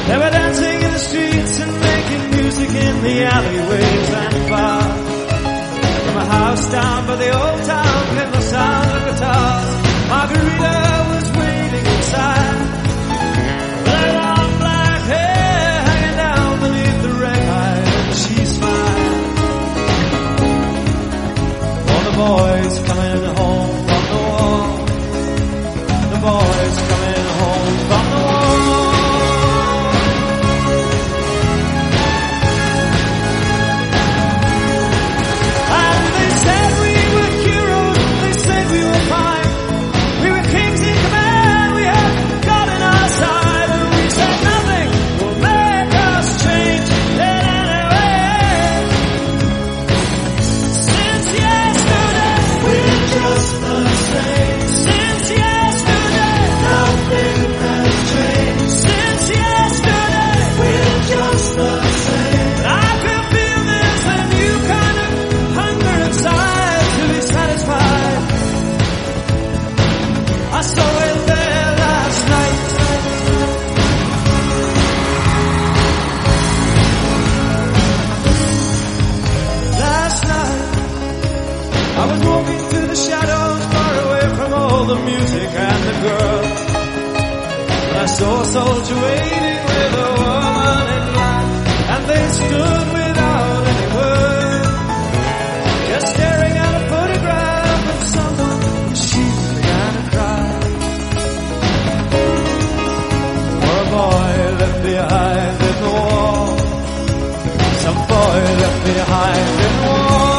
They were dancing in the streets and making music in the alleyways and bars. From a house down by the old town came the sound of guitars. Margarita was waiting inside, with her long black hair hanging down beneath the red eye, and she smiled. All the boys coming home from the war, the boys coming home from the war. The music and the girls. I saw a soldier waiting with a woman in black, and they stood without any words, just staring at a photograph of someone, and she began to cry. For a boy left behind in the war, some boy left behind in the war.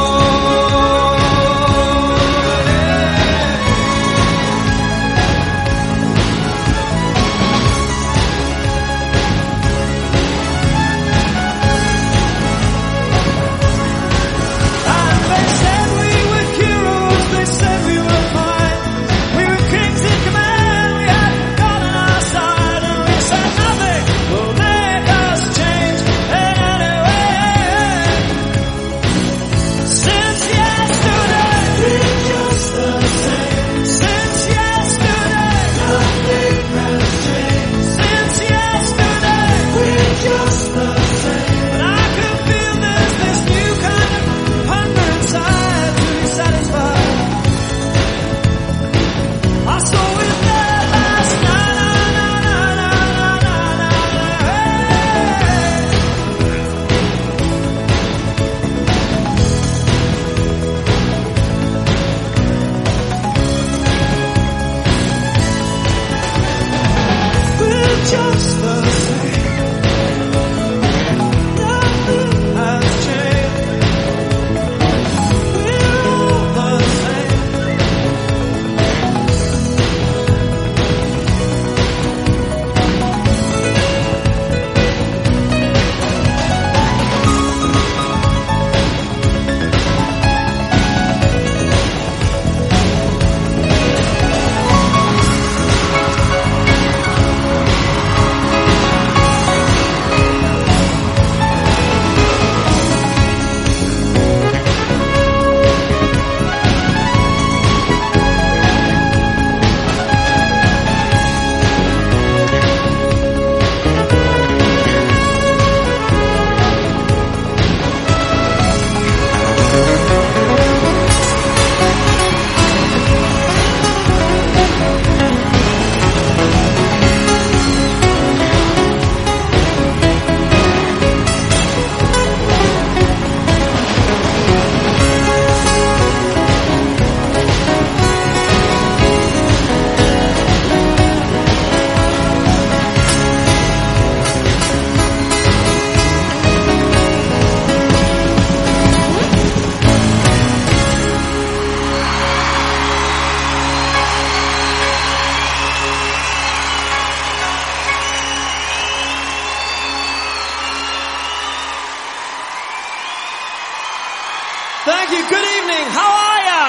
Thank you. Good evening. How are ya?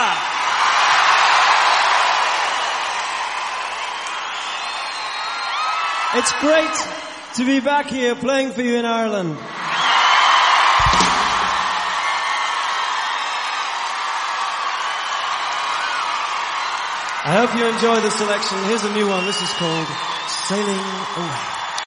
It's great to be back here playing for you in Ireland. I hope you enjoy the selection. Here's a new one. This is called Sailing Away.